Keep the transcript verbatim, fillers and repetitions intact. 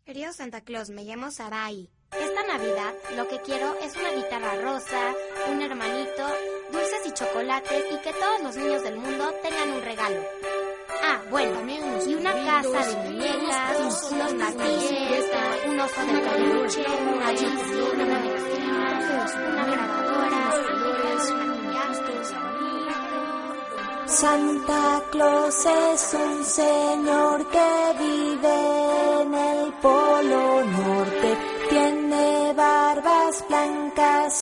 Querido Santa Claus, me llamo Sarai. Esta Navidad lo que quiero es una guitarra rosa, un hermanito, dulces y chocolates y que todos los niños del mundo tengan un regalo. Ah, bueno, y una casa de muñecas, unos martillos, un oso de peluche, una bici, una medicina, una grabadora, Santa Claus es un señor que vive en el Polo Norte, tiene barbas blancas